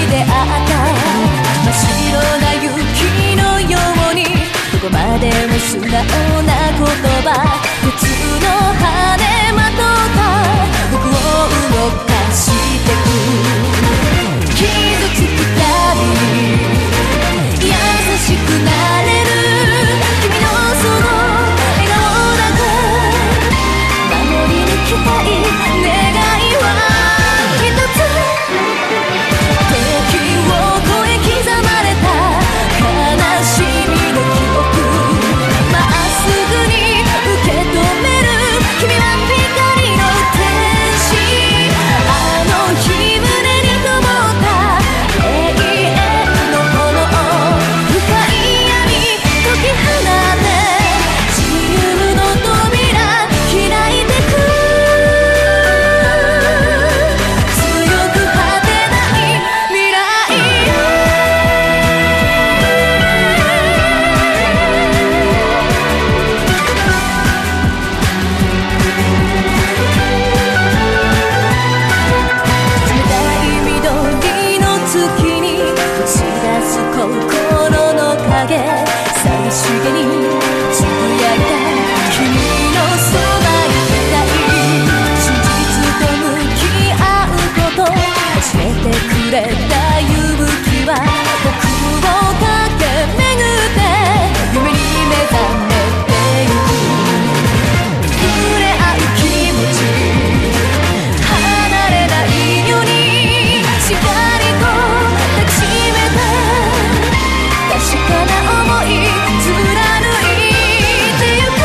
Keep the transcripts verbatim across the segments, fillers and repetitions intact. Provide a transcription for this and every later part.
出会った真っ白な雪のようにどこまでも素直な言葉普通の羽まとった僕を動かしてく傷つくたび優しくなれる君のその笑顔だけ守り抜きたい願いは一つ時を超え刻まれた悲しみの記憶まっすぐに受け止める君は光の天使あの日胸に灯った永遠の炎深い闇解き放て自由の扉開いてく強く果てない未来冷たい緑の月に映し出す心の影寂しげにつぶやいた君のそばにいたい真実と向き合うこと教えてくれた勇気は僕を駆け巡って夢に目覚めてゆく触れ合う気持ち離れないようにしっかりと抱きしめて確かな想い貫いてゆく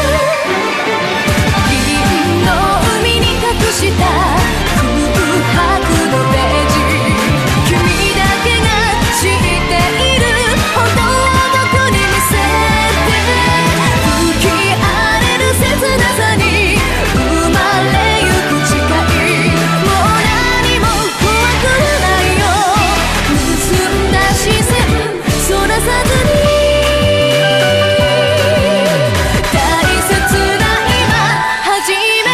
銀の海に隠した空白のページ君だけが知っている本当は僕に見せて吹き荒れる切なさに生まれゆく誓いもう何も怖くないよ結んだ視線そらさずに大切な今始め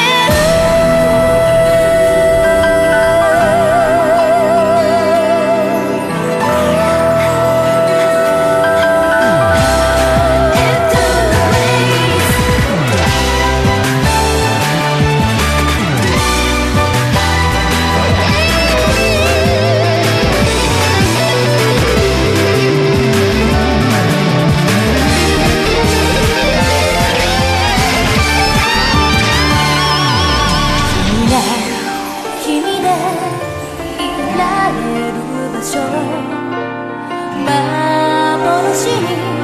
君でいられる場所幻に